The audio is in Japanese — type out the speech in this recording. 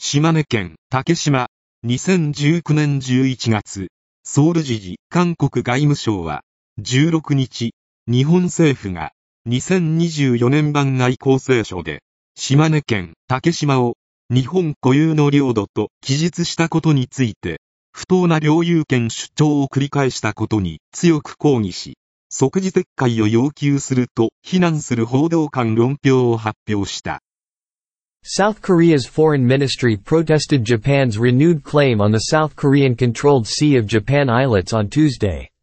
島根県竹島。2019年11月、ソウル時事韓国外務省は、16日、日本政府が、2024年版外交青書で、島根県竹島を、日本固有の領土と記述したことについて、不当な領有権主張を繰り返したことに強く抗議し、即時撤回を要求すると非難する報道官論評を発表した。 South Korea's foreign ministry protested Japan's renewed claim on the South Korean-controlled Sea of Japan islets on Tuesday.